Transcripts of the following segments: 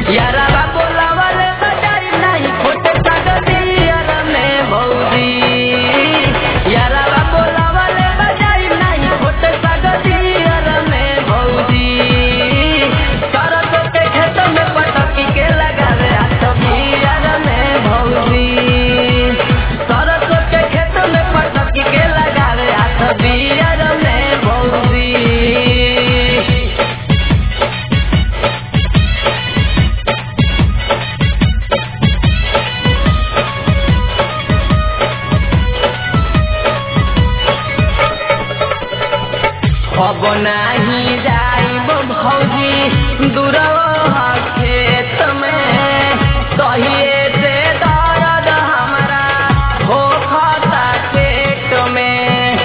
यारवा बोलावले बजाई नहीं खोटे सगदियर में भौजी। यारवा बोलावले बजाई नहीं खोटे सगदियर में भौजी। सरसों के खेत में पटकी के लगावे हाथ बियर में भौजी। सरसों के खेत में पटकी के लगावे हाथ बियर में भौजी। अब नहीं जाइब भौजी दूरवा खेत में। कहिए से दर्द हमारा होखता पेट में।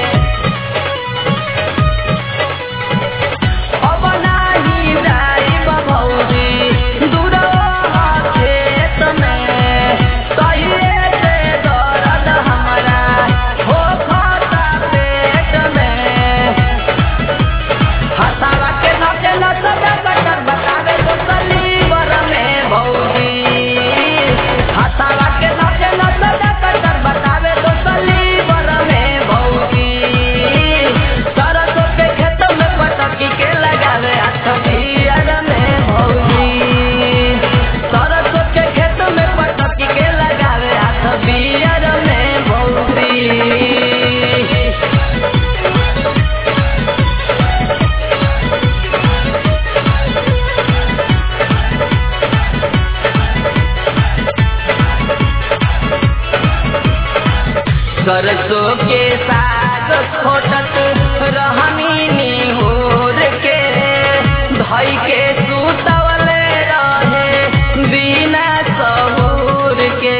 अब नहीं जाइब भौजी दूरवा खेत में। कहिए से दर्द हमारा होखता पेट में। हसावा के नचे नचबे कटर बतावे तो सलीवर में भौजी। हसावा के नचे नचबे कटर बतावे तो सलीवर में भौजी। सरसों के खेत में पटकी के लगावे हाथ बियर में भौजी। सरसों के खेत में पटकी के लगावे हाथ बियर में भौजी। सरसों के साग खोटत रहनी निहोर के। धई के सुतवले रहे बिना सहूर के।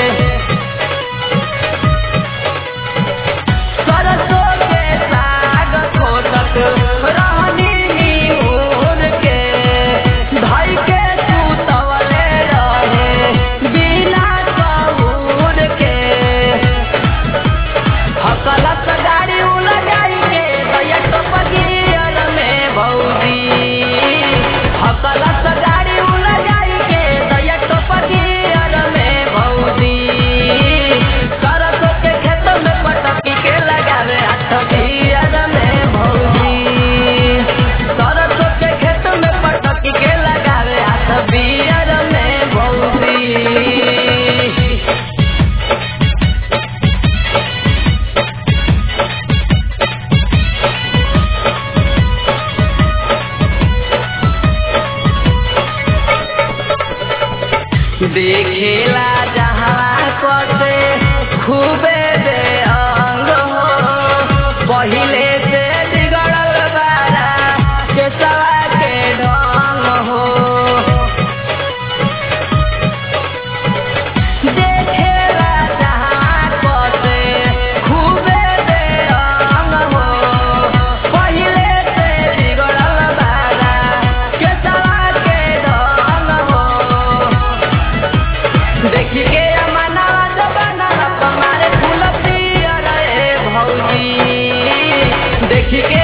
सरसों के साग खोटत रहनी निहोर के। धई के सुतवले रहे बिना सहूर के। हकलस गाड़ी उलगाई के दैया टपगियर में भौजी। हकलस गाड़ी उलगाई के दैया टपगियर में भौजी। सरसों के खेत में पटकी के लगावे हाथ बियर में भौजी। सरसों के खेत में पटकी के लगावे हाथ बियर में भौजी। देखेला जहाँ कसे खूबे दे अंग हो। पहिले से बिगड़ल बारा केसवा के ढंग हो। देखेला जहाँ कसे खूबे दे अंग हो। पहिले से बिगड़ल बारा केसवा के ढंग हो। देखी के अमनावा जबाना हमारे फूल पियर भौजी। देखी के